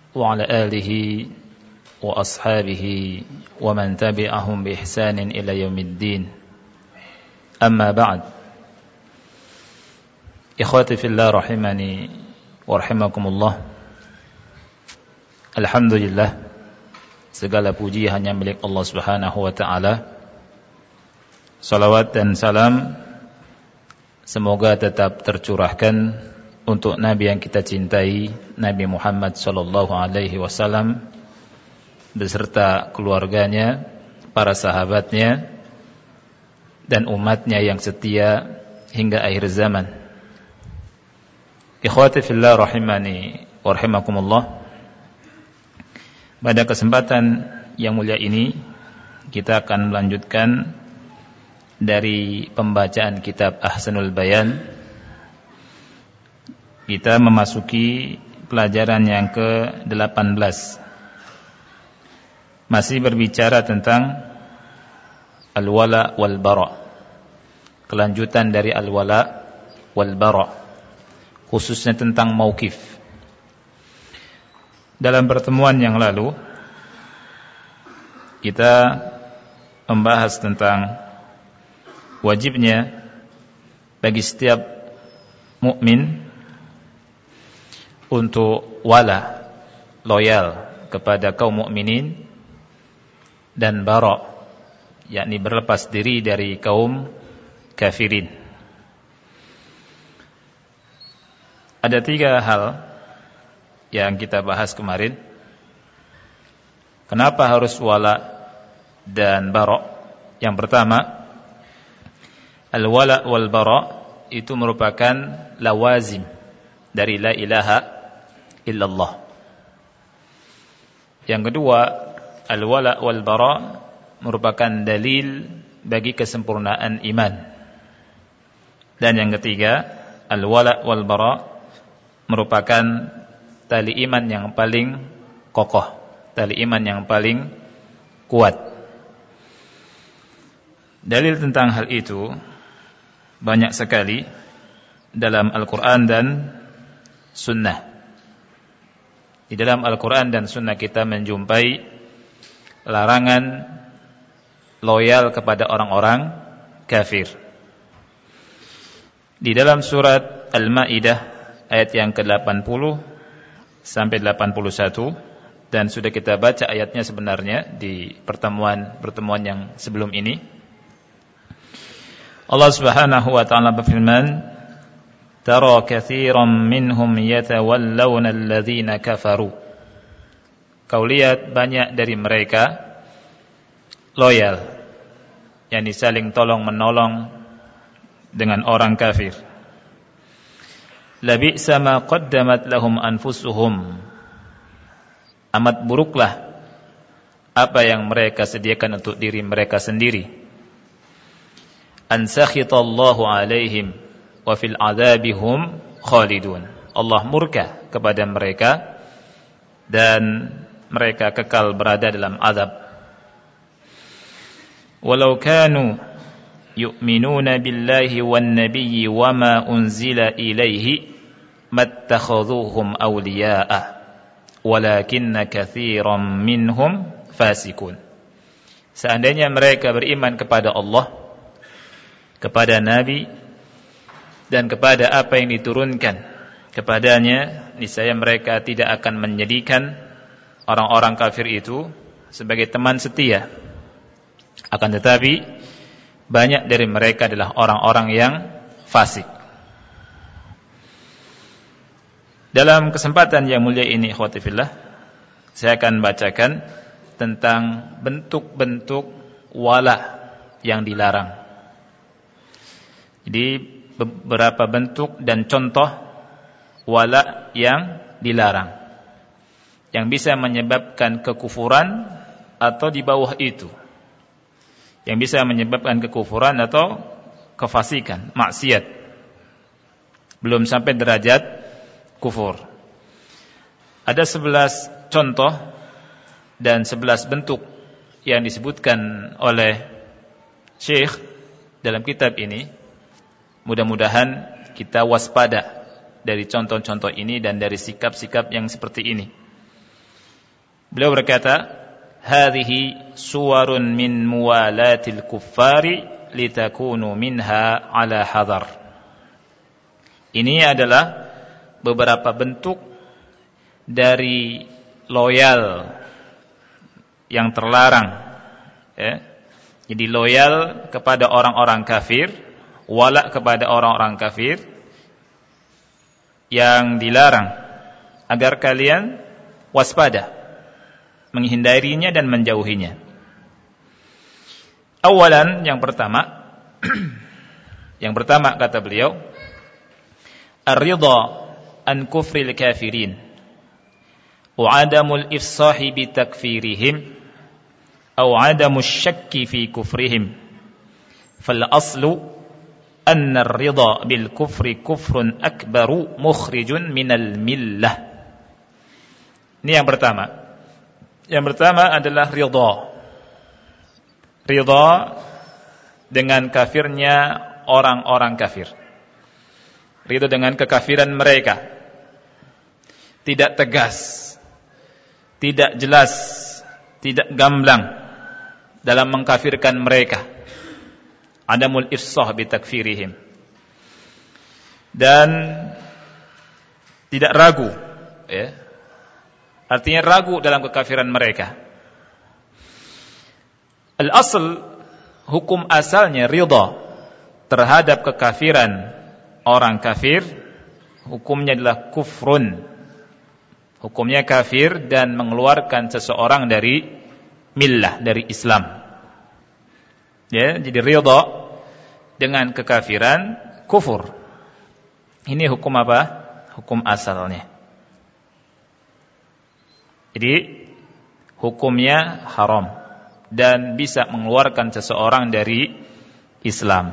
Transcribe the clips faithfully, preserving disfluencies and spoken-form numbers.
وعلى آله وأصحابه ومن تبعهم بإحسان إلى يوم الدين أما بعد إخواتي في الله رحمني ورحمكم الله. Alhamdulillah, segala puji hanya milik Allah Subhanahu wa ta'ala. Salawat dan salam semoga tetap tercurahkan untuk Nabi yang kita cintai, Nabi Muhammad sallallahu alaihi wasallam, beserta keluarganya, para sahabatnya, dan umatnya yang setia hingga akhir zaman. Ikhwati fillah rahimani wa rahimakumullah. Pada kesempatan yang mulia ini kita akan melanjutkan dari pembacaan kitab Ahsanul Bayan. Kita memasuki pelajaran yang ke delapan belas. Masih berbicara tentang al-wala wal bara. Kelanjutan dari al-wala wal bara, khususnya tentang mauqif. Dalam pertemuan yang lalu kita membahas tentang wajibnya bagi setiap mukmin untuk wala, loyal kepada kaum mukminin, dan bara, yakni berlepas diri dari kaum kafirin. Ada tiga hal yang kita bahas kemarin. Kenapa harus wala dan bara? Yang pertama, al-wala wal bara itu merupakan lawazim dari la ilaha illallah. Yang kedua, al-wala wal bara merupakan dalil bagi kesempurnaan iman. Dan yang ketiga, al-wala wal bara merupakan tali iman yang paling kokoh, tali iman yang paling kuat. Dalil tentang hal itu banyak sekali dalam Al-Quran dan Sunnah. Di dalam Al-Quran dan Sunnah kita menjumpai larangan loyal kepada orang-orang kafir. Di dalam surat Al-Ma'idah ayat yang ke delapan puluh sampai delapan puluh satu, dan sudah kita baca ayatnya sebenarnya di pertemuan-pertemuan yang sebelum ini. Allah Subhanahu wa ta'ala berfirman, "Tara katsiran minhum yatawallawna alladhina kafaru." Kau lihat banyak dari mereka loyal, yakni saling tolong menolong dengan orang kafir. Labi'sa ma qaddamat lahum anfusuhum. Amat buruklah apa yang mereka sediakan untuk diri mereka sendiri. An sakhitallahu alaihim wa fil adabihum khalidun. Allah murka kepada mereka dan mereka kekal berada dalam azab. Walau kanu yu'minuna billahi wan nabiyyi wama unzila ilaihi mattakhadhuhum awliya'a walakinna katsiran minhum fasikun. Seandainya mereka beriman kepada Allah, kepada Nabi, dan kepada apa yang diturunkan kepadanya, niscaya mereka tidak akan menjadikan orang-orang kafir itu sebagai teman setia. Akan tetapi banyak dari mereka adalah orang-orang yang fasik. Dalam kesempatan yang mulia ini, ikhwati fillah, saya akan bacakan tentang bentuk-bentuk wala yang dilarang. Jadi beberapa bentuk dan contoh wala yang dilarang, yang bisa menyebabkan kekufuran atau di bawah itu, yang bisa menyebabkan kekufuran atau kefasikan, maksiat, belum sampai derajat kufur. Ada sebelas contoh dan sebelas bentuk yang disebutkan oleh Syekh dalam kitab ini. Mudah-mudahan kita waspada dari contoh-contoh ini dan dari sikap-sikap yang seperti ini. Beliau berkata, "Hadhihi suwarun min muwalatil kuffari litakunu minha ala hadar." Ini adalah beberapa bentuk dari loyal yang terlarang, ya. Jadi loyal kepada orang-orang kafir, wala kepada orang-orang kafir yang dilarang, agar kalian waspada menghindarinya dan menjauhinya. Awalan, yang pertama yang pertama kata beliau, ar-ridha an kufril kafirin wa adamul ifsahi bi takfirihim aw adamus syakki fi kufrihim. Fal aslu anna ar-ridha bil kufri kufrun akbaru mukhrijun minal millah. Ini yang pertama. Yang pertama adalah ridha. Ridha dengan kafirnya orang-orang kafir. Ridha dengan kekafiran mereka. Tidak tegas, tidak jelas, tidak gamblang dalam mengkafirkan mereka. Adamul ifsah bi takfirihim. Dan tidak ragu, ya. Artinya ragu dalam kekafiran mereka. Al-asl, hukum asalnya ridha terhadap kekafiran orang kafir, hukumnya adalah kufrun. Hukumnya kafir dan mengeluarkan seseorang dari millah, dari Islam. Ya, jadi ridha dengan kekafiran kufur. Ini hukum apa? Hukum asalnya. Jadi hukumnya haram dan bisa mengeluarkan seseorang dari Islam.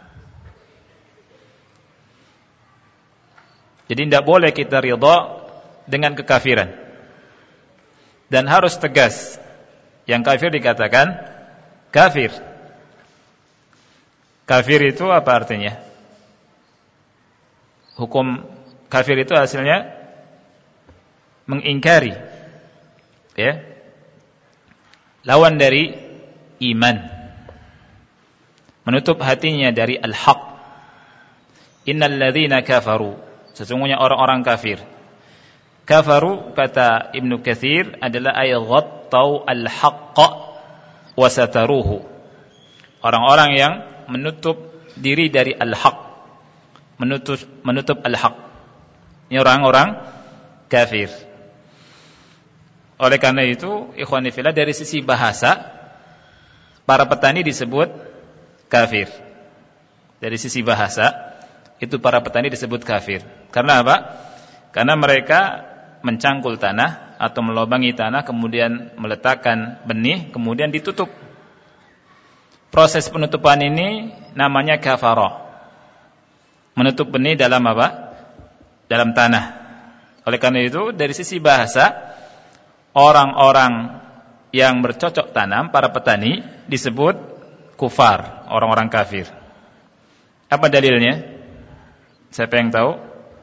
Jadi tidak boleh kita ridha dengan kekafiran, dan harus tegas. Yang kafir dikatakan kafir. Kafir itu apa artinya? Hukum kafir itu hasilnya mengingkari, ya, lawan dari iman, menutup hatinya dari al-haq. Innal ladzina kafaru, sesungguhnya orang-orang kafir. Kafaru, kata Ibnu Katsir, adalah ay ghattau al-haqqa wa sataruhu. Orang-orang yang menutup diri dari al-haq, menutup menutup al-haq. Ini orang-orang kafir. Oleh karena itu, ikhwani fillah, dari sisi bahasa, para petani disebut kafir. Dari sisi bahasa, itu para petani disebut kafir. Karena apa? Karena mereka mencangkul tanah atau melobangi tanah, kemudian meletakkan benih, kemudian ditutup. Proses penutupan ini namanya kafarah. Menutup benih dalam apa? Dalam tanah. Oleh karena itu, dari sisi bahasa, orang-orang yang bercocok tanam, para petani, disebut kufar, orang-orang kafir. Apa dalilnya? Siapa yang tahu?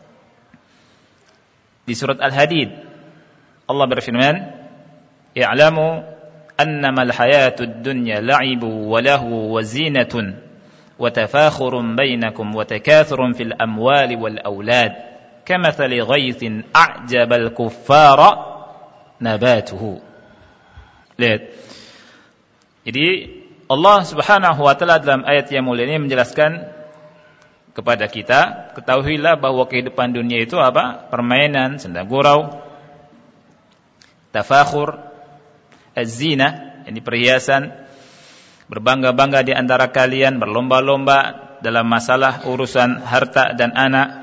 Di surat Al-Hadid, Allah berfirman, "I'lamu annama al-hayatud dunya la'ibu wa lahu wa zinatun wa tafakhurun bainakum wa takathurun fil amwali wal aulad kamathali ghaythin a'jaba al-kuffara nabatuhu." Lihat. Jadi Allah Subhanahu wa taala dalam ayat yang mulia ini menjelaskan kepada kita, ketahuilah bahwa kehidupan dunia itu apa? Permainan, senda gurau, tafakhur, az-zina, ini perhiasan, berbangga-bangga di antara kalian, berlomba-lomba dalam masalah urusan harta dan anak.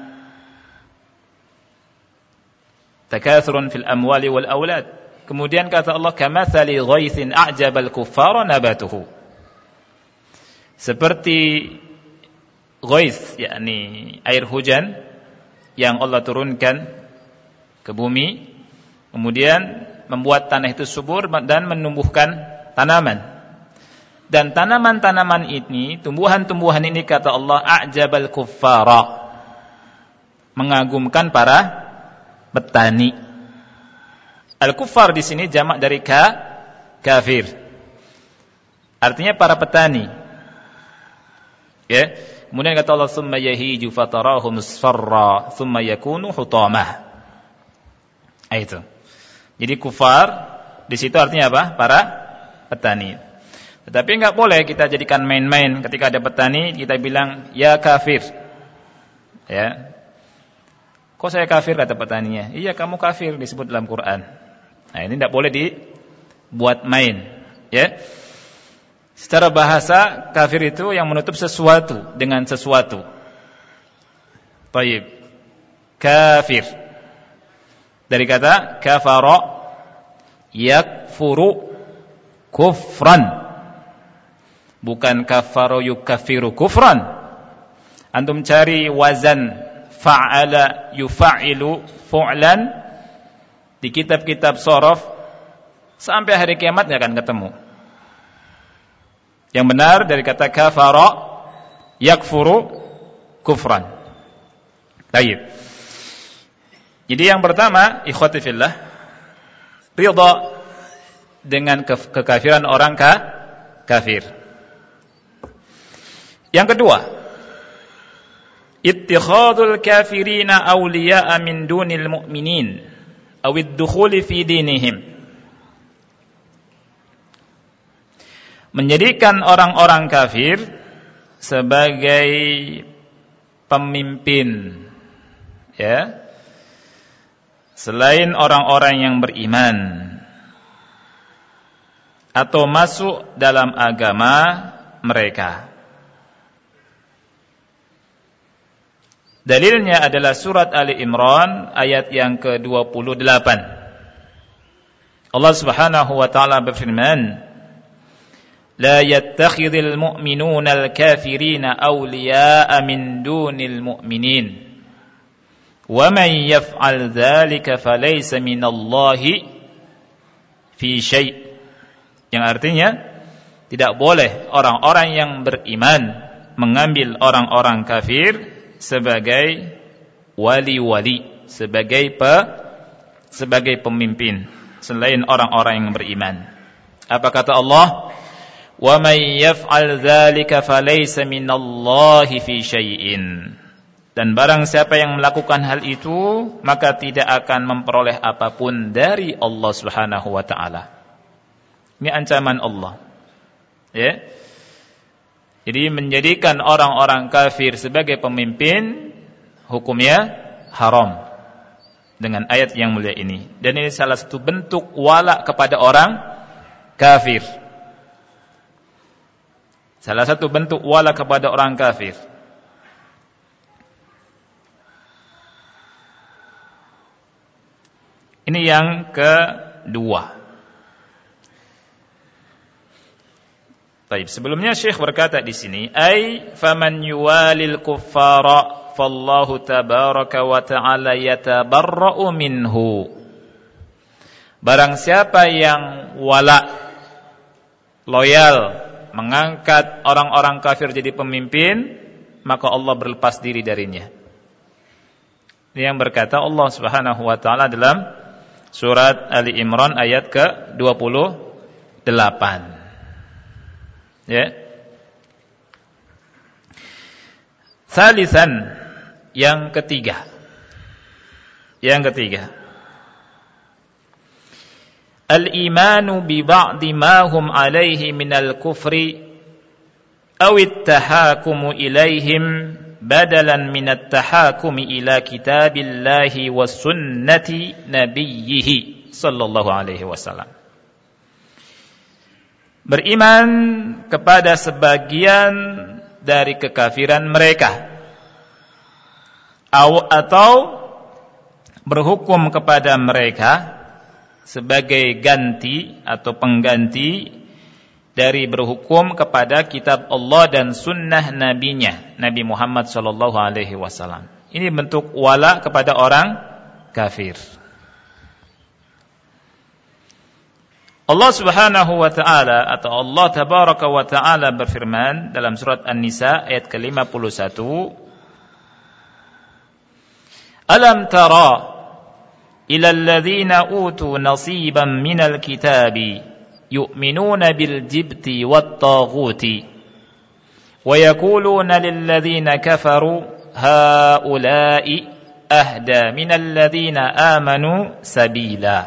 Takathurun fil amwali wal aulad. Kemudian kata Allah, kamathali ghaithin a'jabal kuffara nabatuhu. Seperti ghaith, yakni air hujan yang Allah turunkan ke bumi, kemudian membuat tanah itu subur dan menumbuhkan tanaman. Dan tanaman-tanaman ini, tumbuhan-tumbuhan ini, kata Allah, a'jabal kuffara, mengagumkan para petani. Al-kuffar di sini jamak dari ka, kafir. Artinya para petani. Ya. Kemudian kata Allah, "Tsumma yahiju fatarahu musfarra, tsumma yakunu hutamah." Itu. Jadi kufar di situ artinya apa? Para petani. Tetapi enggak boleh kita jadikan main-main ketika ada petani kita bilang ya kafir. Ya. Kok saya kafir kata petaninya? Iya, kamu kafir disebut dalam Quran. Nah, ini enggak boleh dibuat main, ya. Secara bahasa, kafir itu yang menutup sesuatu dengan sesuatu. Baik. Kafir. Dari kata kafara yakfuru kufran. Bukan kafara yukaffiru kufran. Antum cari wazan fa'ala yufa'ilu fu'lan di kitab-kitab shorof sampai hari kiamat enggak akan ketemu. Yang benar dari kata kafara yakfuru kufran. Baik. Jadi yang pertama, ikhwati fillah, ridha dengan ke- kekafiran orang ka- kafir. Yang kedua, ittikhadul kafirina awliya'a min dunil mu'minin aw ad-dukhuli fi dinihim. Menjadikan orang-orang kafir sebagai pemimpin, ya, selain orang-orang yang beriman atau masuk dalam agama mereka. Dalilnya adalah surat Ali Imran ayat yang ke dua puluh delapan. Allah Subhanahu wa taala berfirman, لا يتخذ المؤمنون الكافرين أولياء من دون المؤمنين ومن يفعل ذلك فليس من الله في شيء. Yang artinya tidak boleh orang-orang yang beriman mengambil orang-orang kafir sebagai wali-wali, sebagai pe, sebagai pemimpin selain orang-orang yang beriman. Apa kata Allah? وَمَنْ يَفْعَلْ ذَلِكَ فَلَيْسَ مِنَ اللَّهِ فِي شَيْءٍ. Dan barang siapa yang melakukan hal itu, maka tidak akan memperoleh apapun dari Allah Subhanahu wa taala. Ini ancaman Allah. Ya. Jadi menjadikan orang-orang kafir sebagai pemimpin hukumnya haram dengan ayat yang mulia ini. Dan ini salah satu bentuk wala kepada orang kafir. Salah satu bentuk wala kepada orang kafir. Ini yang kedua. Baik, sebelumnya Syekh berkata di sini, ai faman yuwalil kuffara fallahu tabaraka wa ta'ala yatabarra'u minhu. Barang siapa yang wala, loyal, mengangkat orang-orang kafir jadi pemimpin, maka Allah berlepas diri darinya. Ini yang berkata Allah Subhanahu wa taala dalam surat Ali Imran ayat ke dua puluh delapan. Ya. Salisan, yang ketiga. Yang ketiga. Al-imanu bi ba'di ma hum alaihi minal kufri aw at-tahakumu ilaihim badalan min at-tahakumi ila kitabillahi was sunnati nabiyhi sallallahu alaihi wasallam. Beriman kepada sebagian dari kekafiran mereka atau berhukum kepada mereka sebagai ganti atau pengganti dari berhukum kepada kitab Allah dan sunnah nabinya, Nabi Muhammad sallallahu alaihi wasallam. Ini bentuk wala kepada orang kafir. Allah Subhanahu wa taala atau Allah tabaraka wa taala berfirman dalam surat An-Nisa ayat ke lima puluh satu, Alam tara إلى الذين أوتوا نصيبا من الكتاب يؤمنون بالجبت والطاغوت ويقولون للذين كفروا هؤلاء أهدى من الذين آمنوا سبيلا.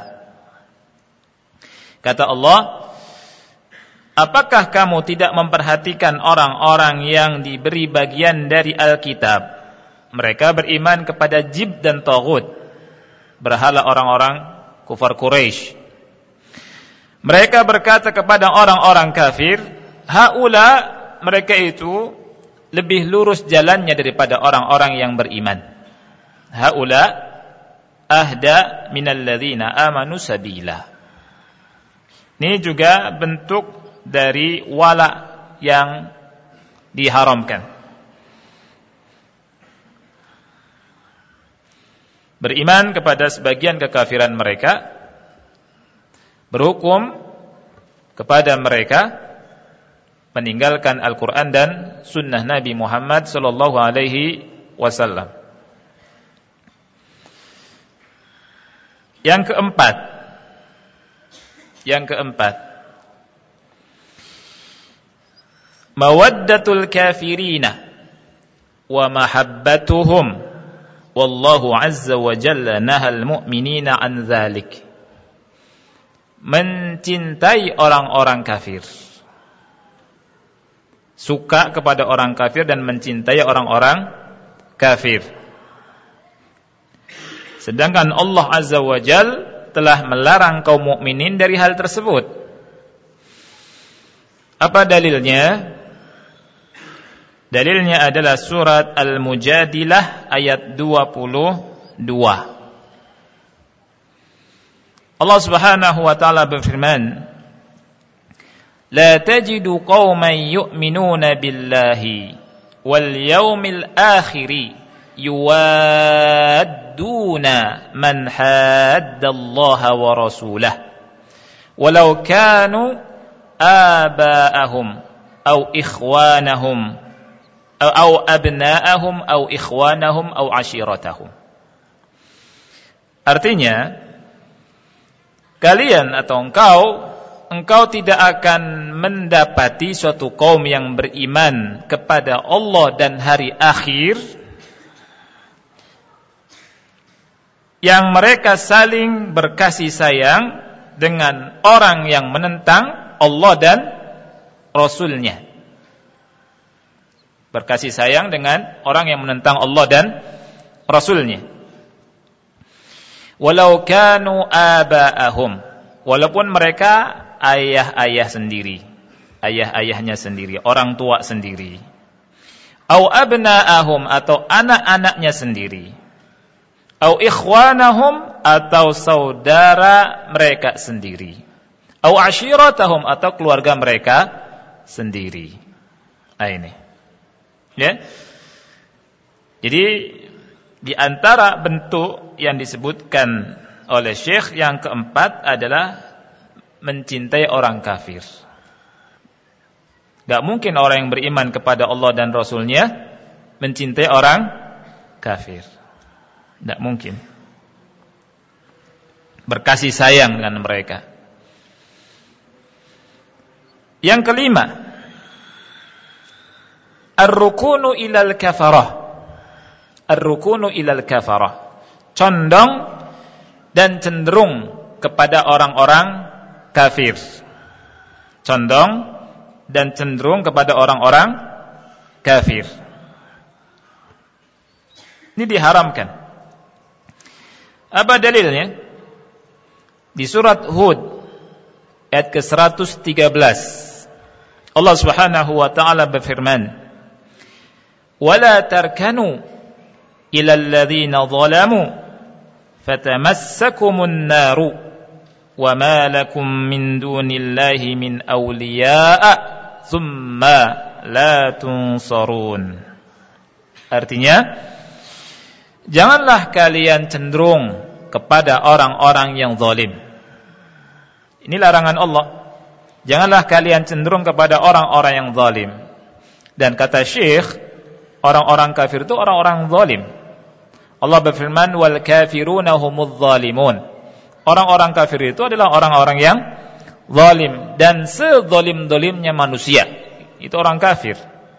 Kata Allah, apakah kamu tidak memperhatikan orang-orang yang diberi bagian dari Alkitab? Mereka beriman kepada Jibt dan Taghut, berhala orang-orang kufar Quraisy. Mereka berkata kepada orang-orang kafir, haula, mereka itu lebih lurus jalannya daripada orang-orang yang beriman. Haula ahda minal ladzina amanu sabila. Ini juga bentuk dari wala yang diharamkan. Beriman kepada sebagian kekafiran mereka, berhukum kepada mereka, meninggalkan Al-Quran dan Sunnah Nabi Muhammad sallallahu alaihi wasallam. Yang keempat, yang keempat, mawaddatul kafirina wa mahabbatuhum. Wallahu azza wa jalla nahal mu'minina an dzalik. Mencintai orang-orang kafir, suka kepada orang kafir dan mencintai orang-orang kafir. Sedangkan Allah azza wa jalla telah melarang kaum mukminin dari hal tersebut. Apa dalilnya? Dalilnya adalah surat Al-Mujadilah ayat dua puluh dua. Allah Subhanahu wa taala berfirman, "La tajidu qauman yu'minuna billahi wal yawmil akhir yuwadduna man haddallaha wa rasulahu walau kanu aba'ahum aw ikhwanahum aw abna'ahum aw ikhwanahum aw ashiratahum." Artinya, kalian atau engkau engkau tidak akan mendapati suatu kaum yang beriman kepada Allah dan hari akhir yang mereka saling berkasih sayang dengan orang yang menentang Allah dan Rasul-Nya. Berkasih sayang dengan orang yang menentang Allah dan Rasul-Nya. Walau kanu aba'ahum, walaupun mereka ayah-ayah sendiri, ayah-ayahnya sendiri, orang tua sendiri. Au abna'ahum, atau anak-anaknya sendiri. Au ikhwanahum, atau saudara mereka sendiri. Au ashiratahum, atau keluarga mereka sendiri. Nah, ini. Ya. Jadi di antara bentuk yang disebutkan oleh Syekh yang keempat adalah mencintai orang kafir. Gak mungkin orang yang beriman kepada Allah dan Rasul-Nya mencintai orang kafir. Gak mungkin. Berkasih sayang dengan mereka. Yang kelima, Ar-rukunu ilal kafarah. Ar-rukunu ilal kafarah. Condong dan cenderung kepada orang-orang kafir. Condong dan cenderung kepada orang-orang kafir. Ini diharamkan. Apa dalilnya? Di surat Hud ayat ke seratus tiga belas. Allah Subhanahu wa taala berfirman, وَلَا تَرْكَنُوا إِلَى الَّذِينَ ظَلَمُوا فَتَمَسَّكُمُ النَّارُ وَمَا لَكُمْ مِنْ دُونِ اللَّهِ مِنْ أَوْلِيَاءَ ثُمَّ لَا تُنْصَرُونَ. Artinya, janganlah kalian cenderung kepada orang-orang yang zalim. Ini larangan Allah. Janganlah kalian cenderung kepada orang-orang yang zalim. Dan kata Syekh, orang-orang kafir itu orang-orang zalim. Allah berfirman, wal kafiruna humudz zalimun. Orang-orang kafir itu adalah orang-orang yang zalim, dan sezalim-zalimnya manusia itu orang kafir.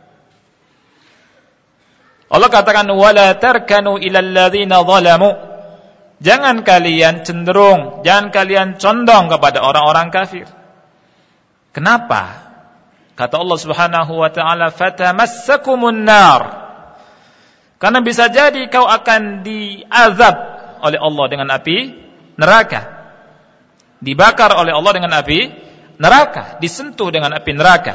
Allah katakan, wala tarkanu ilal ladzina zalamu. Jangan kalian cenderung, jangan kalian condong kepada orang-orang kafir. Kenapa? Kata Allah Subhanahu wa taala, fatamassakumun nar. Karena bisa jadi kau akan diazab oleh Allah dengan api neraka. Dibakar oleh Allah dengan api neraka, disentuh dengan api neraka.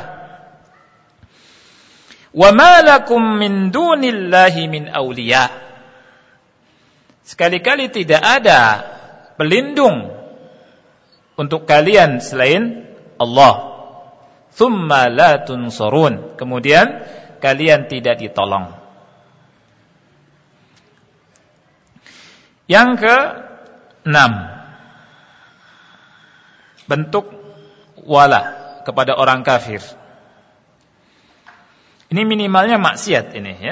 Wa ma lakum min dunillahi min awliya. Sekali-kali tidak ada pelindung untuk kalian selain Allah. Tsumma la tunsarun. Kemudian kalian tidak ditolong. Yang keenam, bentuk wala kepada orang kafir. Ini minimalnya maksiat ini ya.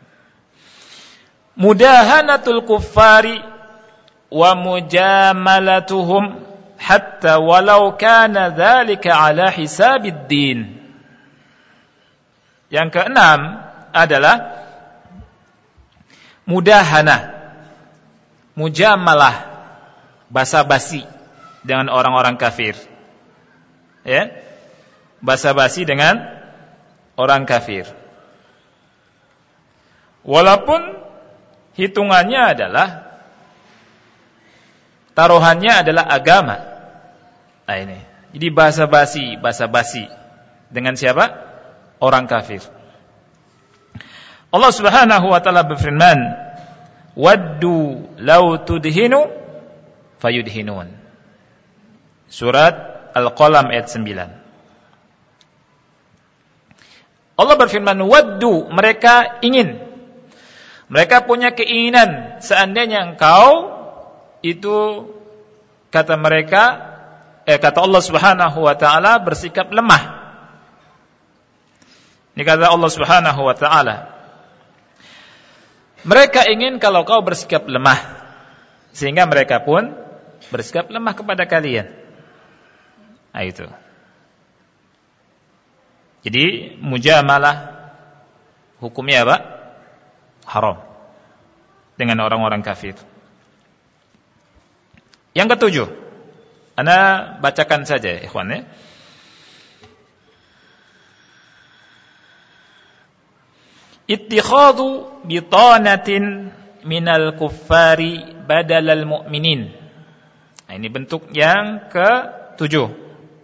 Mudahanatul kuffari wa mujamalatuhum hatta walau kana dzalika ala hisabid din. Yang keenam adalah mudahana, mujamalah, basa-basi dengan orang-orang kafir. Ya. Basa-basi dengan orang kafir. Walaupun hitungannya adalah, taruhannya adalah agama. Nah ini. Jadi basa-basi, basa-basi dengan siapa? Orang kafir. Allah Subhanahu wa taala berfirman, waddu law tudhinu fayudhinun. Surat Al-Qalam ayat sembilan. Allah berfirman, waddu, mereka ingin, mereka punya keinginan, seandainya engkau itu, kata mereka, eh kata Allah Subhanahu wa taala, bersikap lemah. Ini kata Allah Subhanahu wa taala, mereka ingin kalau kau bersikap lemah, sehingga mereka pun bersikap lemah kepada kalian. Nah itu. Jadi mujamalah hukumnya apa? Haram dengan orang-orang kafir. Yang ketujuh, ana bacakan saja ikhwan ya. Ittikhadhu bitanatin minal kuffari badalal mu'minin. Nah, ini bentuk yang ketujuh.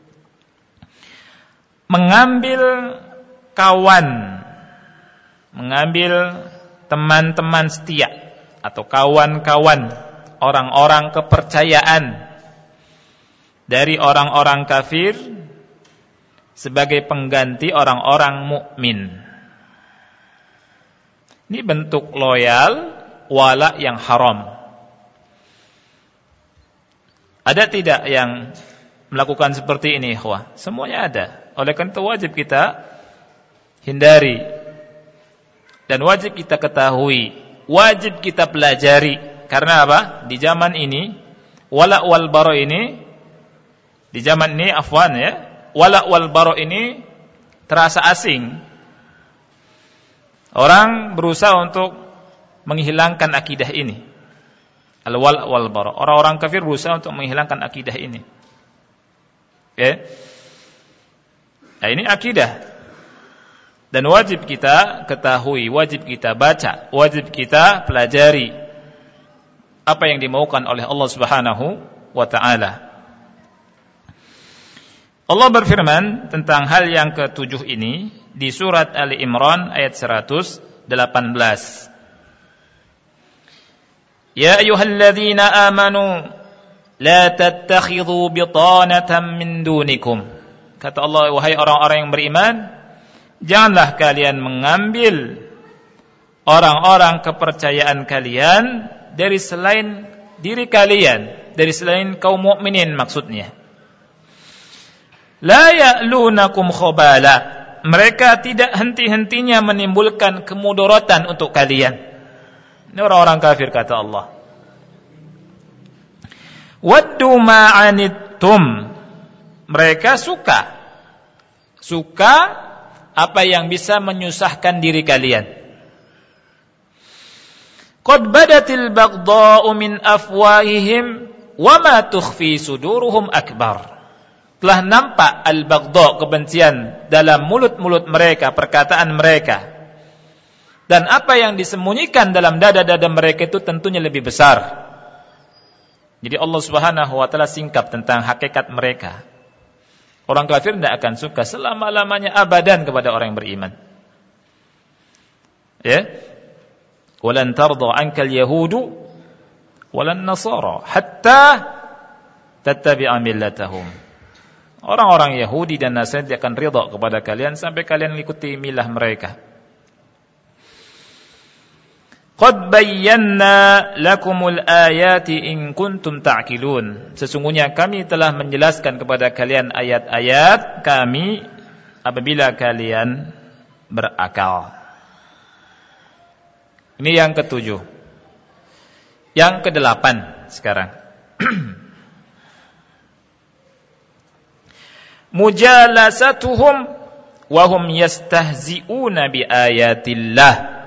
Mengambil kawan, mengambil teman-teman setia atau kawan-kawan, orang-orang kepercayaan dari orang-orang kafir sebagai pengganti orang-orang mukmin. Ini bentuk loyal, wala yang haram. Ada tidak yang melakukan seperti ini, ikhwah? Semuanya ada. Oleh karena itu wajib kita hindari dan wajib kita ketahui, wajib kita pelajari. Karena apa? Di zaman ini, wala wal bara ini, di zaman ini afwan ya, wala wal bara ini terasa asing. Orang berusaha untuk menghilangkan akidah ini. Al-wala wal bara. Orang-orang kafir berusaha untuk menghilangkan akidah ini. Ya. Nah, ini akidah. Dan wajib kita ketahui, wajib kita baca, wajib kita pelajari apa yang dimaukan oleh Allah Subhanahu wa taala. Allah berfirman tentang hal yang ketujuh ini di surat Ali Imran ayat seratus delapan belas. Ya ayyuhalladzina amanu la tattakhidhu bitanatan min dunikum. Kata Allah, wahai orang-orang yang beriman, janganlah kalian mengambil orang-orang kepercayaan kalian dari selain diri kalian, dari selain kaum mukminin maksudnya. La ya'lunakum khabala. Mereka tidak henti-hentinya menimbulkan kemudaratan untuk kalian. Ini orang-orang kafir kata Allah. Waddu ma'anittum. Mereka suka suka apa yang bisa menyusahkan diri kalian. Qad badatil baghdha'u min afwahihim wa ma tukhfi suduruhum akbar. Telah nampak al-baghdha', kebencian dalam mulut-mulut mereka, perkataan mereka. Dan apa yang disembunyikan dalam dada-dada mereka itu tentunya lebih besar. Jadi Allah Subhanahu wa taala singkap tentang hakikat mereka. Orang kafir tidak akan suka selama-lamanya abadan kepada orang yang beriman. Ya. Walan tarda 'ankal yahudu walan nasara hatta tattabi'a millatahum. Orang-orang Yahudi dan Nasrani akan ridha kepada kalian sampai kalian mengikuti milah mereka. Qad bayyana lakumul ayati in kuntum ta'qilun. Sesungguhnya kami telah menjelaskan kepada kalian ayat-ayat kami apabila kalian berakal. Ini yang ketujuh. Yang kedelapan sekarang. Mujalasatuhum wa hum yastahzi'una bi ayatillah.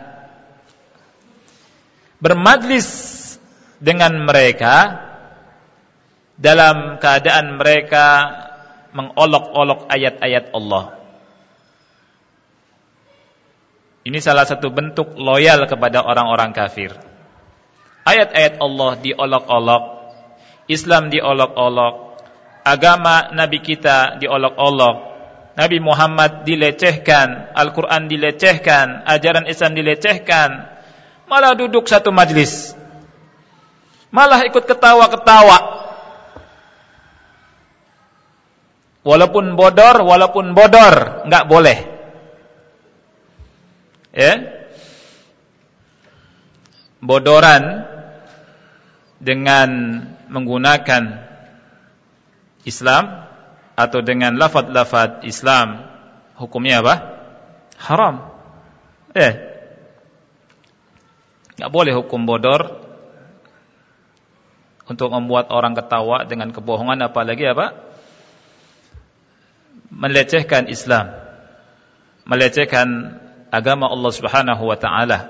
Bermajlis dengan mereka dalam keadaan mereka mengolok-olok ayat-ayat Allah. Ini salah satu bentuk loyal kepada orang-orang kafir. Ayat-ayat Allah diolok-olok, Islam diolok-olok, agama Nabi kita diolok-olok, Nabi Muhammad dilecehkan, Al-Quran dilecehkan, ajaran Islam dilecehkan. Malah duduk satu majlis, malah ikut ketawa-ketawa. Walaupun bodor, walaupun bodor, enggak boleh. Ya, bodoran dengan menggunakan Islam atau dengan lafaz-lafaz Islam, hukumnya apa? Haram. Eh. Tidak boleh hukum bodor untuk membuat orang ketawa dengan kebohongan, apalagi apa? Melecehkan Islam, melecehkan agama Allah Subhanahu wa taala.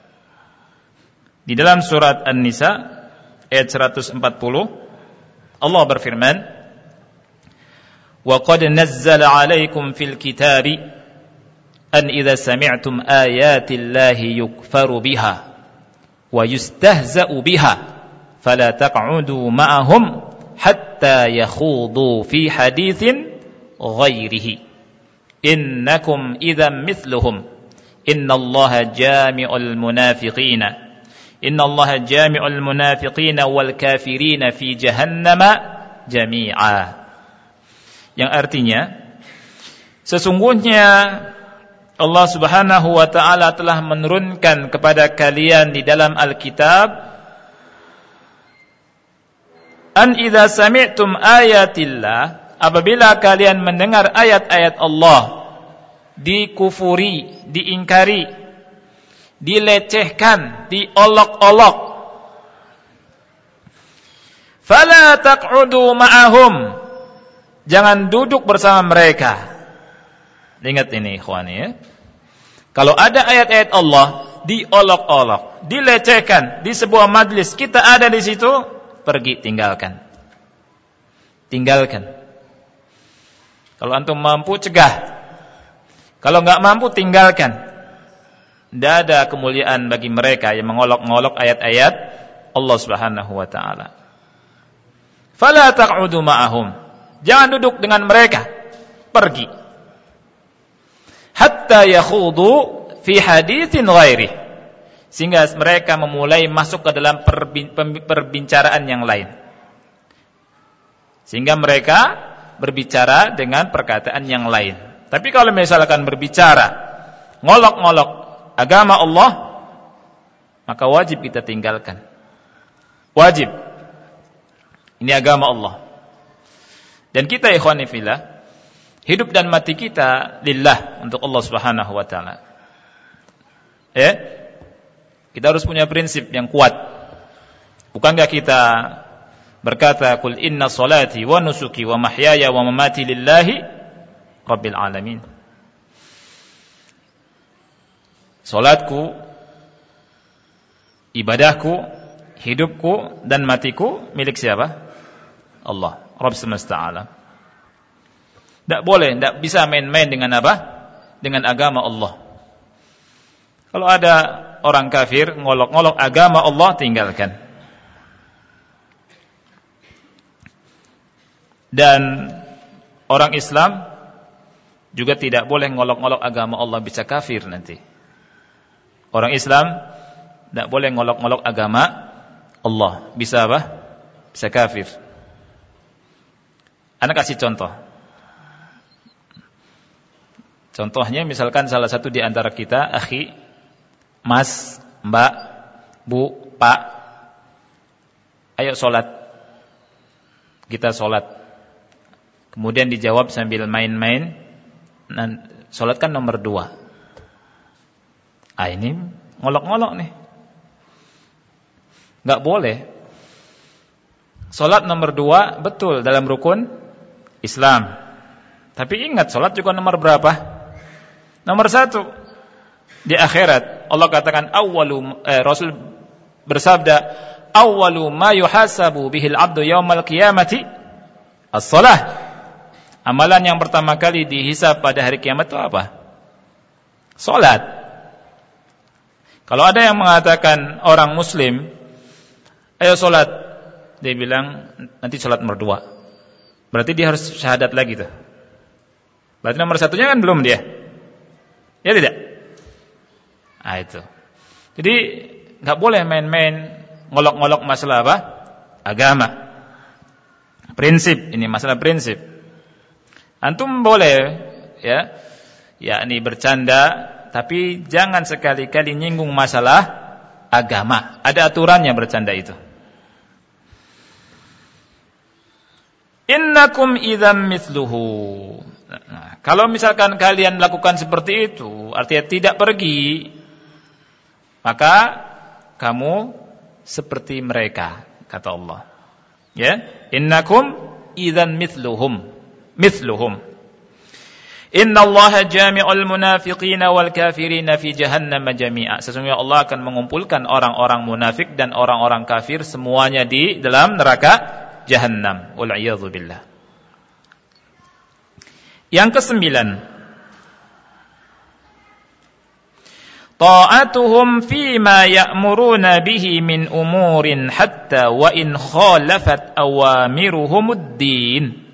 Di dalam surat An-Nisa ayat seratus empat puluh Allah berfirman, "Wa qad nazzala 'alaikum fil kitabi an idza sami'tum ayati Allahi yukfaru biha wa yustahza'u biha fala taq'udu ma'ahum hatta yakhudu fi haditsin ghairihi innakum idzan mithluhum innallaha jami'ul munafiqina innallaha jami'ul munafiqina wal kafirina fi jahannama jami'a." Yang artinya sesungguhnya Allah Subhanahu wa taala telah menurunkan kepada kalian di dalam Alkitab, an idza sami'tum ayatillah, apabila kalian mendengar ayat-ayat Allah dikufuri, diingkari, dilecehkan, diolok-olok, fala taq'udu ma'ahum, jangan duduk bersama mereka. Ingat ini ikhwani ya. Kalau ada ayat-ayat Allah diolok-olok, dilecehkan di sebuah majlis, kita ada di situ, pergi, tinggalkan. Tinggalkan. Kalau antum mampu, cegah. Kalau enggak mampu, tinggalkan. Tidak ada kemuliaan bagi mereka yang mengolok-olok ayat-ayat Allah Subhanahu wa taala. Fala taq'udu ma'ahum. Jangan duduk dengan mereka. Pergi. Hatta yakhudu fi haditsin ghairi, sehingga mereka memulai masuk ke dalam perbincaraan yang lain, sehingga mereka berbicara dengan perkataan yang lain. Tapi kalau misalkan berbicara ngolok-ngolok agama Allah, maka wajib kita tinggalkan. Wajib. Ini agama Allah. Dan kita ikhwani fillah, hidup dan mati kita lillah, untuk Allah Subhanahu wa taala. Ya. Kita harus punya prinsip yang kuat. Bukankah kita berkata, "Qul inna salati wa nusuki wa mahyaya wa mamati lillahi rabbil alamin." Salatku, ibadahku, hidupku dan matiku milik siapa? Allah, Rabb semesta alam. Tidak boleh, tidak bisa main-main dengan apa? Dengan agama Allah. Kalau ada orang kafir ngolok-ngolok agama Allah, tinggalkan. Dan orang Islam juga tidak boleh ngolok-ngolok agama Allah, bisa kafir nanti. Orang Islam tidak boleh ngolok-ngolok agama Allah, bisa apa? Bisa kafir. Ana kasih contoh. Contohnya misalkan salah satu di antara kita, akhi, mas, mbak, bu, pak, ayo sholat. Kita sholat. Kemudian dijawab sambil main-main, sholat kan nomor dua. Ah, ini ngolok-ngolok nih. Nggak boleh. Sholat nomor dua betul dalam rukun Islam. Tapi ingat, sholat juga nomor berapa? Nomor satu. Di akhirat Allah katakan awwalu, eh, Rasul bersabda, awwalu ma yuhasabu bihil abdu yaumal qiyamati as-salah. Amalan yang pertama kali dihisab pada hari kiamat itu apa? Salat. Kalau ada yang mengatakan orang muslim, ayo salat, dia bilang nanti salat nomor dua. Berarti dia harus syahadat lagi tuh. Berarti nomor satunya kan belum dia. Ya tidak? Ah itu. Jadi nggak boleh main-main ngolok-ngolok masalah apa? Agama. Prinsip, ini masalah prinsip. Antum boleh ya, yakni bercanda, tapi jangan sekali-kali nyinggung masalah agama. Ada aturannya bercanda itu. Innakum idzam mithluhu. Nah, kalau misalkan kalian melakukan seperti itu, artinya tidak pergi, maka kamu seperti mereka, kata Allah. Ya, innakum idzan mithluhum. Mithluhum. Innallaha jami'ul munafiqina wal kafirina fi jahannam jami'a. Sesungguhnya Allah akan mengumpulkan orang-orang munafik dan orang-orang kafir semuanya di dalam neraka Jahannam. Wal a'yadzu billah. Yang kesembilan, ta'atuhum fima ya'muruna bihi min umurin hatta wa in khalafat awamiruhumuddin.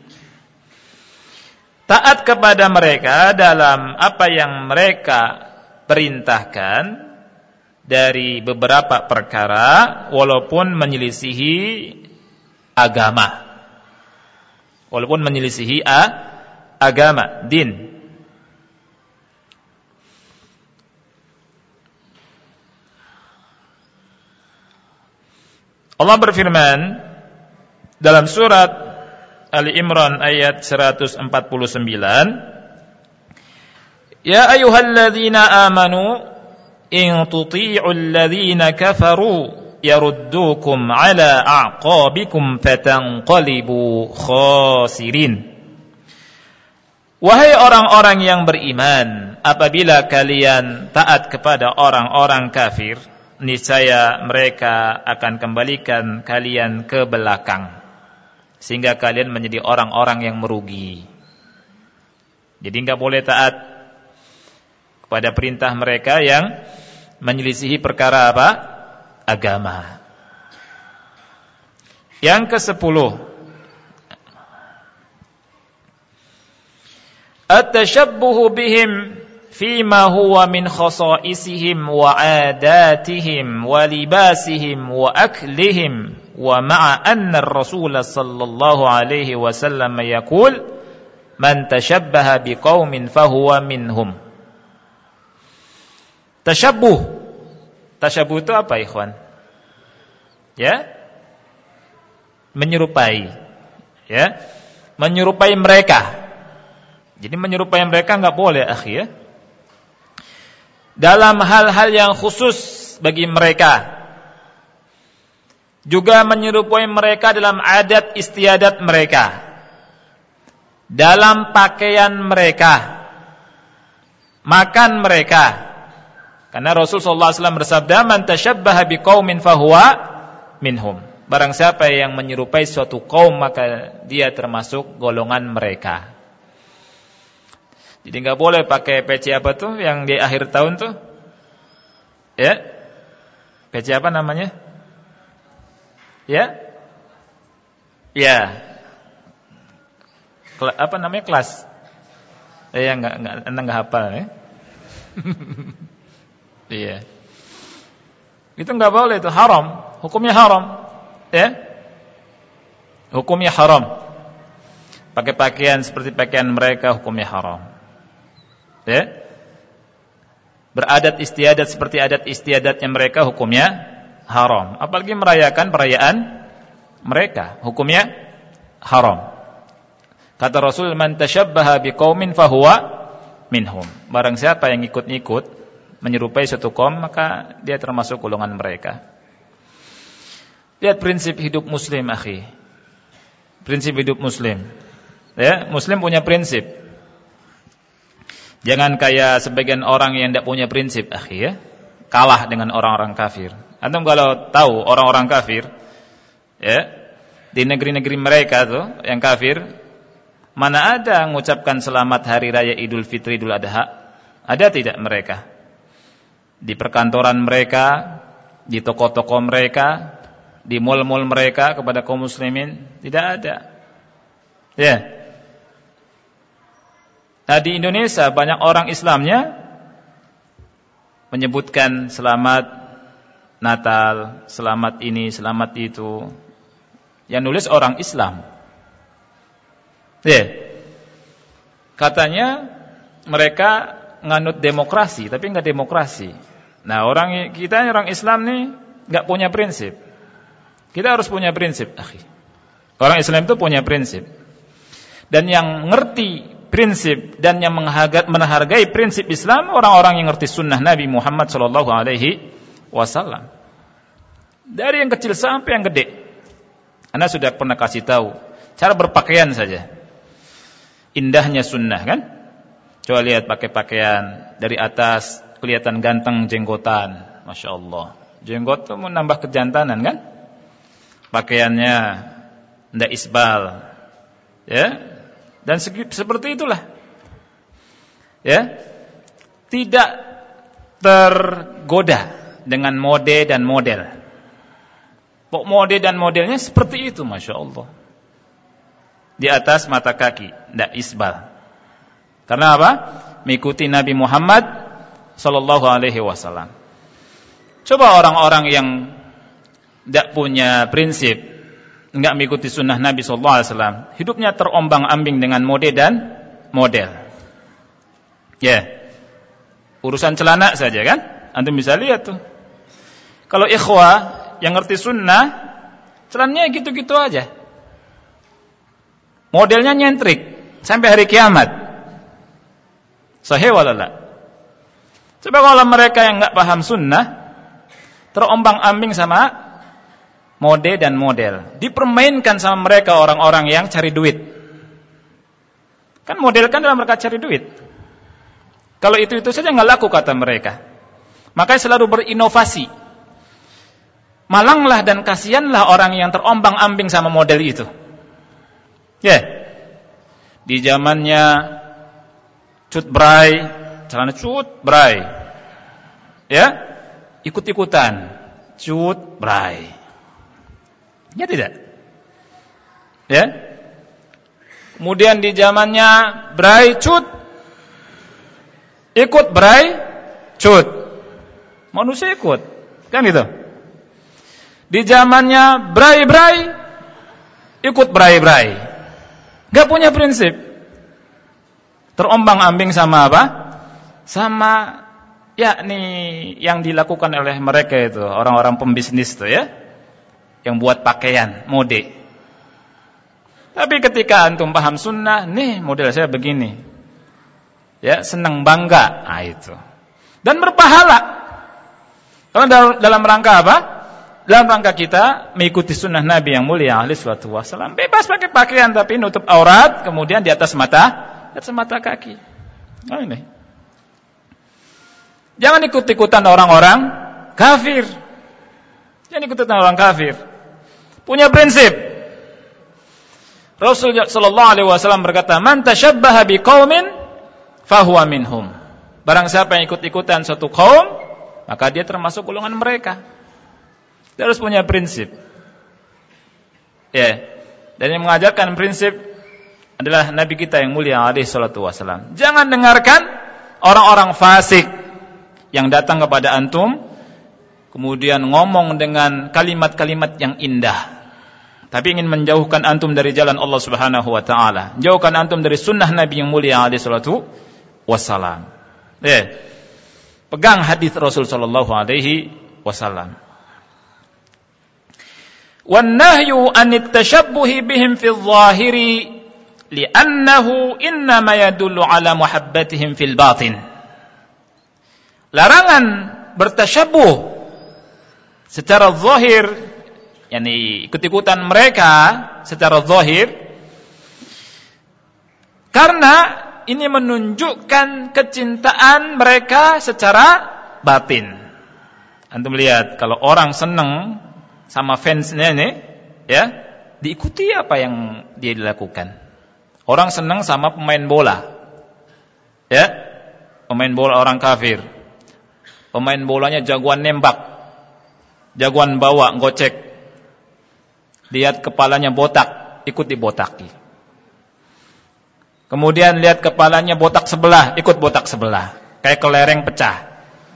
Taat kepada mereka dalam apa yang mereka perintahkan dari beberapa perkara walaupun menyelisihi agama. Walaupun menyelisihi a, agama, din. Allah berfirman dalam surat Ali Imran ayat seratus empat puluh sembilan, Ya ayyuhalladzina amanu in tuti'ul ladzina kafaru yaruddukum ala a'qabikum fatanqalibu khasirin. Wahai orang-orang yang beriman, apabila kalian taat kepada orang-orang kafir, niscaya mereka akan kembalikan kalian ke belakang sehingga kalian menjadi orang-orang yang merugi. Jadi enggak boleh taat kepada perintah mereka yang menyelisihi perkara apa? Agama. Yang kesepuluh, at-tashabbuhu bihim fima huwa min khasaisihim wa adatihim wa libasihim wa aklihim wa ma'a anna ar-rasul sallallahu alaihi wasallam yaqul man tashabbaha biqaumin fahuwa minhum. Tashabbuh. Tashabbuh itu apa, ikhwan? Ya? Menyerupai. Ya? Menyerupai mereka. Jadi menyerupai mereka enggak boleh, akhi, ya. Dalam hal-hal yang khusus bagi mereka. Juga menyerupai mereka dalam adat istiadat mereka, dalam pakaian mereka, makan mereka. Karena Rasul sallallahu alaihi wasallam bersabda, "Man tashabbaha biqaumin fahuwa minhum." Barang siapa yang menyerupai suatu kaum, maka dia termasuk golongan mereka. Jadi enggak boleh pakai peci apa tuh yang di akhir tahun tuh? Ya? Peci apa namanya? Ya? Ya. Kela, apa namanya kelas? Eh, ya enggak enggak Anda enggak hafal ya. Iya. Itu enggak boleh, itu haram, hukumnya haram. Ya? Hukumnya haram. Pakai pakaian seperti pakaian mereka hukumnya haram. Ya? Beradat istiadat seperti adat istiadatnya mereka hukumnya haram. Apalagi merayakan perayaan mereka, hukumnya haram. Kata Rasul, "Man tashabbaha biqaumin fahuwa minhum." Barang siapa yang ikut-ikut menyerupai suatu kaum, maka dia termasuk golongan mereka. Lihat prinsip hidup muslim, akhi. Prinsip hidup muslim. Ya, muslim punya prinsip. Jangan kayak sebagian orang yang tidak punya prinsip, akhi, ya. Kalah dengan orang-orang kafir. Antum kalau tahu orang-orang kafir, ya, di negeri-negeri mereka tuh yang kafir, mana ada mengucapkan selamat hari raya Idul Fitri, Idul Adha? Ada tidak mereka? Di perkantoran mereka, di toko-toko mereka, di mal-mal mereka kepada kaum muslimin, tidak ada. Ya. Nah, di Indonesia banyak orang Islamnya menyebutkan selamat Natal, selamat ini, selamat itu. Yang nulis orang Islam. Ya. Katanya mereka nganut demokrasi, tapi enggak demokrasi. Nah, orang kita orang Islam nih enggak punya prinsip. Kita harus punya prinsip, akhi. Orang Islam itu punya prinsip. Dan yang ngerti prinsip dan yang menghargai prinsip Islam, orang-orang yang ngerti sunnah Nabi Muhammad sallallahu alaihi wasallam. Dari yang kecil sampai yang gede. Anda sudah pernah kasih tahu cara berpakaian saja. Indahnya sunnah, kan? Coba lihat pakai pakaian dari atas kelihatan ganteng, jenggotan, masya Allah. Jenggot itu menambah kejantanan, kan? Pakaiannya tidak isbal, ya. Dan seperti itulah, ya. Tidak tergoda dengan mode dan model. Pok mode dan modelnya seperti itu, masya Allah. Di atas mata kaki, tidak isbal. Karena apa? Mengikuti Nabi Muhammad sallallahu alaihi wasallam. Coba orang-orang yang tidak punya prinsip, enggak mengikuti sunnah Nabi sallallahu alaihi wasallam, hidupnya terombang-ambing dengan mode dan model. Ya. Yeah. Urusan celana saja, kan? Antum bisa lihat tuh. Kalau ikhwah yang ngerti sunnah, celananya gitu-gitu aja. Modelnya nyentrik sampai hari kiamat. Sahih walala. Coba kalau mereka yang enggak paham sunnah, terombang-ambing sama mode dan model, dipermainkan sama mereka orang-orang yang cari duit. Kan model kan dalam mereka cari duit. Kalau itu-itu saja enggak laku kata mereka. Makanya selalu berinovasi. Malanglah dan kasihanlah orang yang terombang-ambing sama model itu. Ya. Yeah. Di zamannya cut bray, celana cut bray. Ya. Ikut-ikutan cut bray. Ya tidak? Ya. Kemudian di zamannya bray cut, ikut bray cut. Manusia ikut. Kan gitu? Di zamannya bray-bray, ikut bray-bray. Gak punya prinsip. Terombang-ambing sama apa? Sama yakni yang dilakukan oleh mereka itu, orang-orang pembisnis itu, ya. Yang buat pakaian, mode. Tapi ketika antum paham sunnah, nih model saya begini. Ya, senang bangga. Ah itu. Dan berpahala. Karena dalam rangka apa? Dalam rangka kita mengikuti sunnah Nabi yang mulia alaihi salatu wassalam. Bebas pakai pakaian tapi nutup aurat, kemudian di atas mata, di atas mata kaki. Oh ini. Jangan ikut-ikutan orang-orang kafir. Jangan ikut-ikutan orang kafir. Punya prinsip. Rasulullah sallallahu alaihi wasallam berkata, "Man tashabbaha biqaumin fahuwa minhum." Barang siapa yang ikut-ikutan suatu kaum, maka dia termasuk golongan mereka. Dia harus punya prinsip. Ya. Dan yang mengajarkan prinsip adalah Nabi kita yang mulia alaihi salatu wasallam. Jangan dengarkan orang-orang fasik yang datang kepada antum kemudian ngomong dengan kalimat-kalimat yang indah, tapi ingin menjauhkan antum dari jalan Allah Subhanahu wa taala, jauhkan antum dari sunnah Nabi yang mulia alaihi salatu wasallam. Ya. Pegang hadis Rasul sallallahu alaihi wasallam. Wan nahyu an at-tashabbuh bihim fi adh-dhahiri li'annahu innama yadullu ala muhabbatihim fil batin. Larangan bertasyabuh secara zahir, yakni ikut-ikutan mereka secara zahir, karena ini menunjukkan kecintaan mereka secara batin. Antum lihat kalau orang senang sama fansnya ini, ya, diikuti apa yang dia dilakukan. Orang senang sama pemain bola, ya, pemain bola orang kafir, pemain bolanya jagoan nembak, jagoan bawa gocek, lihat kepalanya botak, ikut dibotaki. Kemudian lihat kepalanya botak sebelah, ikut botak sebelah, kayak kelereng pecah,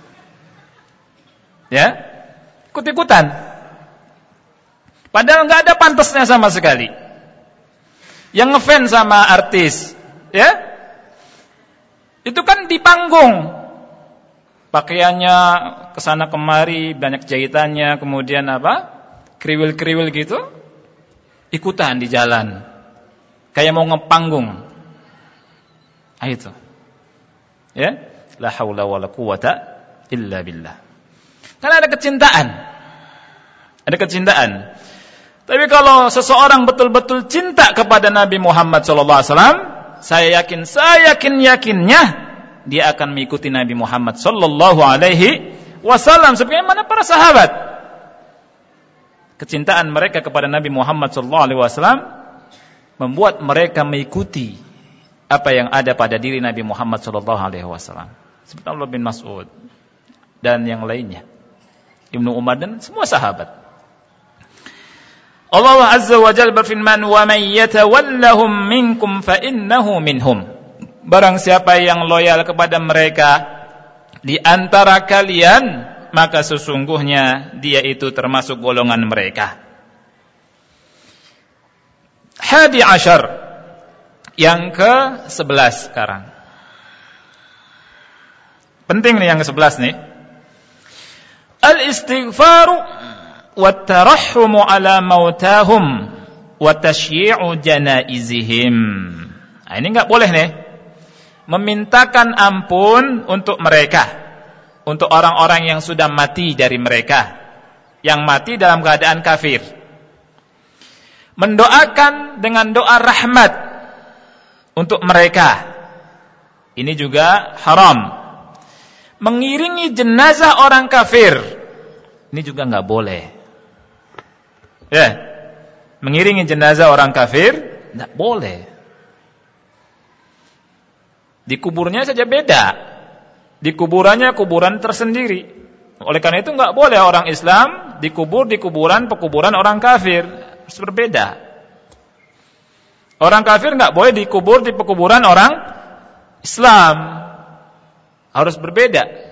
ya, ikut-ikutan. Padahal nggak ada pantasnya sama sekali. Yang ngefans sama artis, ya, itu kan di panggung, pakaiannya kesana kemari, banyak jahitannya, kemudian apa, kriwil-kriwil gitu, ikutan di jalan, kayak mau ngepanggung. Ah itu, ya, la haula wala quwata illa billah. Karena ada kecintaan, ada kecintaan. Tapi kalau seseorang betul-betul cinta kepada Nabi Muhammad sallallahu alaihi wasallam, saya yakin, saya yakin-yakinnya dia akan mengikuti Nabi Muhammad sallallahu alaihi wasallam sebagaimana para sahabat. Kecintaan mereka kepada Nabi Muhammad sallallahu alaihi wasallam membuat mereka mengikuti apa yang ada pada diri Nabi Muhammad sallallahu alaihi wasallam. Seperti Abdullah bin Mas'ud dan yang lainnya, Ibnu Umar dan semua sahabat. Allah Azza wa Jalla berfirman, "Wa may yatawallahum minkum fa innahu minhum." Barang siapa yang loyal kepada mereka di antara kalian, maka sesungguhnya dia itu termasuk golongan mereka. Hadi Ashar, yang ke sebelas sekarang. Penting nih yang ke sebelas nih. Al-istighfaru wat-tarahhumu ala mautahum wa tashyi'u janaizihim. Nah, ini enggak boleh nih. Memintakan ampun untuk mereka, untuk orang-orang yang sudah mati dari mereka, yang mati dalam keadaan kafir. Mendoakan dengan doa rahmat untuk mereka. Ini juga haram. Mengiringi jenazah orang kafir, ini juga enggak boleh. Ya, mengiringi jenazah orang kafir tidak boleh. Di kuburnya saja beda. Di kuburannya kuburan tersendiri. Oleh karena itu enggak boleh orang Islam dikubur di kuburan pekuburan orang kafir. Harus berbeda. Orang kafir enggak boleh dikubur di pekuburan orang Islam. Harus berbeda.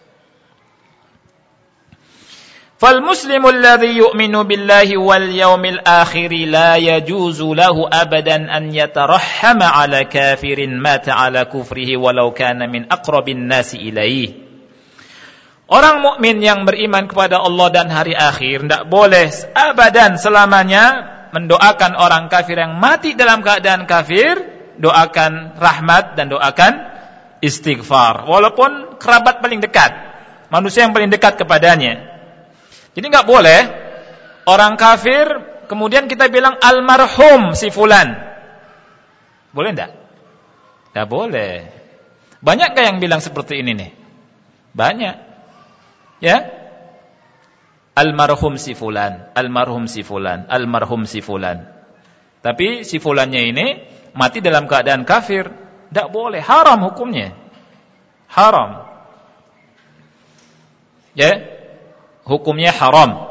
فالمسلم الذي يؤمن بالله واليوم الآخر لا يجوز له أبدا أن يترحم على كافر مات على كفره ولو كان من أقرب الناس إليه. Orang mukmin yang beriman kepada Allah dan hari akhir tidak boleh abadan selamanya mendoakan orang kafir yang mati dalam keadaan kafir, doakan rahmat dan doakan istighfar walaupun kerabat paling dekat. manusia yang paling dekat kepadanya. Jadi enggak boleh orang kafir kemudian kita bilang almarhum si fulan. Boleh enggak? Enggak boleh. Banyak enggak yang bilang seperti ini nih? Banyak. Ya? Almarhum si fulan, almarhum si fulan, almarhum si fulan. Tapi si fulannya ini mati dalam keadaan kafir, tidak boleh, haram hukumnya. Haram. Ya? Hukumnya haram.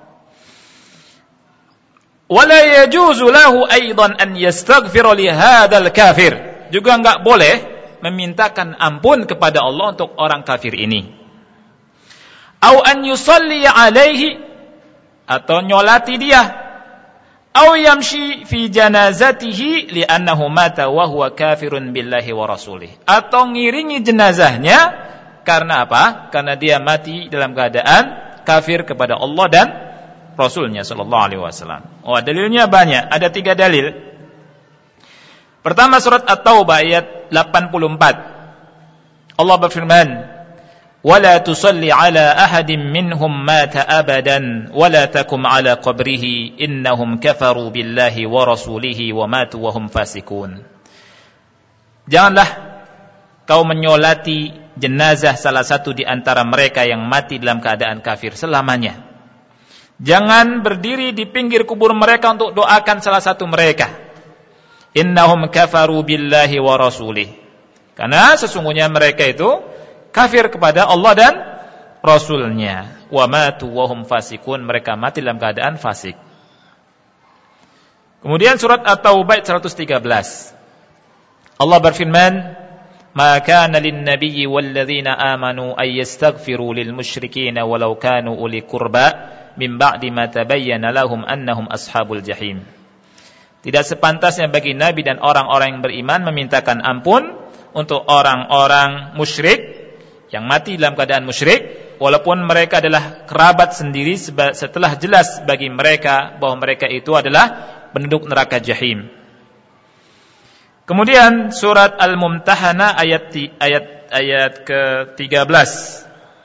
Wala yajuzu lahu aidan an yastaghfira li hadzal kafir. Juga enggak boleh memintakan ampun kepada Allah untuk orang kafir ini. Au an yusalli alaihi, atau nyolati dia, au yamshi fi janazatihi li'annahu mata wa huwa kafirun billahi wa rasulih, atau ngiringi jenazahnya karena apa? Karena dia mati dalam keadaan kafir kepada Allah dan Rasulnya sallallahu alaihi wasallam. Oh, dalilnya banyak, ada tiga dalil. Pertama, surat At-Taubah ayat delapan puluh empat. Allah berfirman, وَلَا تُصَلِّ عَلَى أَحَدٍ مِّنْهُمْ مَاتَ أَبَدًا وَلَا تَقُمْ عَلَى قَبْرِهِ إِنَّهُمْ كَفَرُوا بِاللَّهِ وَرَسُولِهِ وَمَاتُوا وَهُمْ فَاسِقُونَ. Janganlah kau menyolati jenazah salah satu di antara mereka yang mati dalam keadaan kafir selamanya. Jangan berdiri di pinggir kubur mereka untuk doakan salah satu mereka. Innahum kafaru billahi wa rasulih. Karena sesungguhnya mereka itu kafir kepada Allah dan Rasulnya. Wa matu wa hum fasikun, mereka mati dalam keadaan fasik. Kemudian surat At-Taubah seratus tiga belas. Allah berfirman, "Ma kana lin-nabiyyi wal-ladzina amanu ay yastaghfiru lil-musyrikeena walau kanu uli qurba min ba'di ma tabayyana lahum annahum ashabul jahim." Tidak sepantasnya bagi Nabi dan orang-orang yang beriman memintakan ampun untuk orang-orang musyrik yang mati dalam keadaan musyrik, walaupun mereka adalah kerabat sendiri, setelah jelas bagi mereka bahwa mereka itu adalah penduduk neraka jahim. Kemudian surat Al-Mumtahanah ayat ayat ayat ke tiga belas.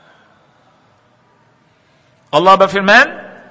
Allah berfirman,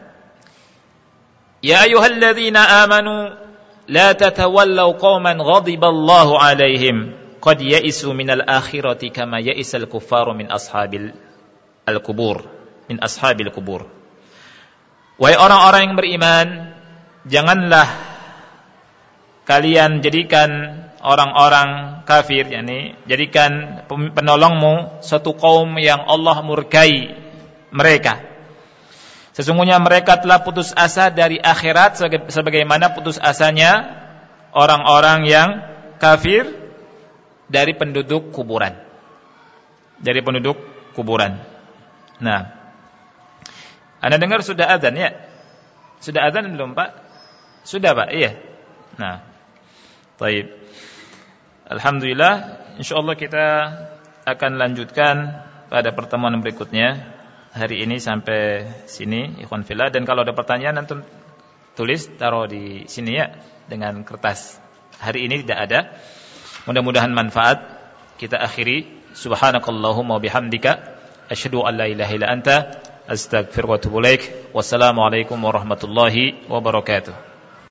"Ya ayyuhalladzina amanu la tatawallaw qauman ghadiballahu 'alaihim qad ya'isu minal akhirati kama ya'isal kuffaru min ashabil al-qubur min ashabil qubur." Wahai orang-orang yang beriman, janganlah kalian jadikan orang-orang kafir, yakni jadikan penolongmu satu kaum yang Allah murkai mereka. Sesungguhnya mereka telah putus asa dari akhirat sebagaimana putus asanya orang-orang yang kafir dari penduduk kuburan. Dari penduduk kuburan. Nah, Anda dengar sudah azan ya? Sudah azan belum, Pak? Sudah, Pak? Iya. Nah, baik. Alhamdulillah, insyaallah kita akan lanjutkan pada pertemuan berikutnya. Hari ini sampai sini, ikhwan fillah, dan kalau ada pertanyaan nanti tulis taruh di sini ya dengan kertas. Hari ini tidak ada. Mudah-mudahan manfaat. Kita akhiri. Subhanakallahumma wabihamdika asyhadu an la ilaha illa anta astaghfiruka wa atubu ilaik. Wassalamualaikum warahmatullahi wabarakatuh.